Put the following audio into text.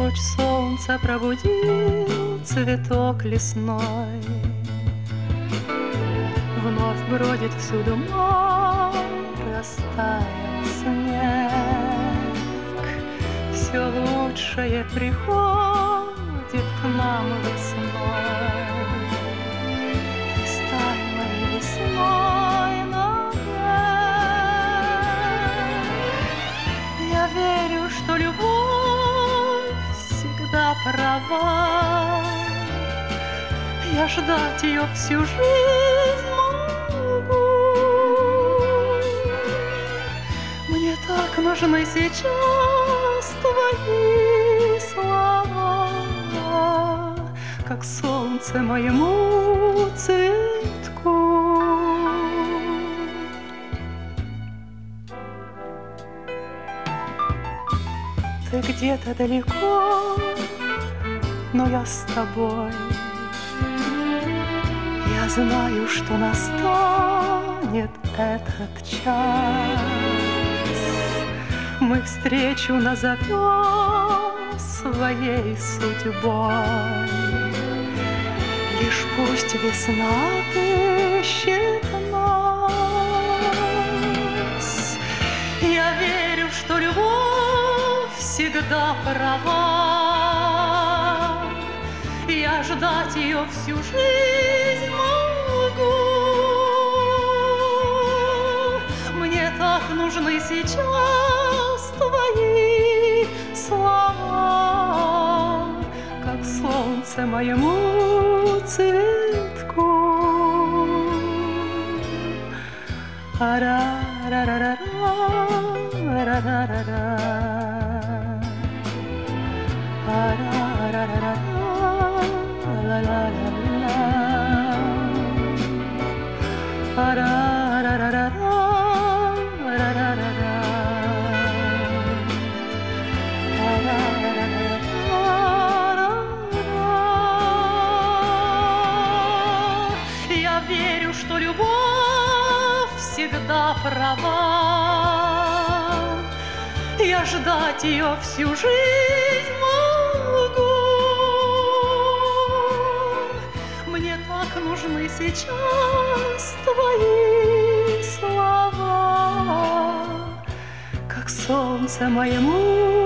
Луч солнца пробудил цветок лесной, вновь бродит всюду море, растаял снег. Все лучшее приходит к нам весной. Ты стань моей весной навек. Я верю, что любовь всегда права. Я ждать ее всю жизнь могу. Мне так нужны сейчас твои слова, как солнце моему цветку. Ты где-то далеко, но я с тобой. Я знаю, что настанет этот час. Мы встречу назовем своей судьбой. Лишь пусть весна отыщет нас. Я верю, что любовь всегда права. Я ждать ее всю жизнь могу. Мне так нужны сейчас твои слова, как солнце моему цветку. Ара-ра-ра-ра-ра, ара-ра-ра-ра, ара-ра-ра-ра, ла-ла-ла-ла, ара-ра-ра-ра. Я верю, что любовь всегда права. Я ждать ее всю жизнь могу. Мне так нужны сейчас твои слова, как солнце моему